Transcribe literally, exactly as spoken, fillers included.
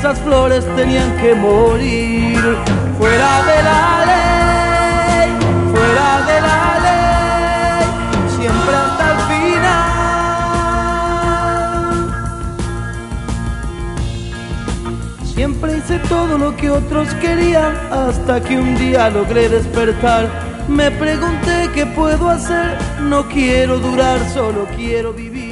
esas flores tenían que morir. Fuera de la ley, fuera de la ley, siempre hasta el final. Siempre hice todo lo que otros querían, hasta que un día logré despertar. Me pregunté qué puedo hacer, no quiero durar, solo quiero vivir.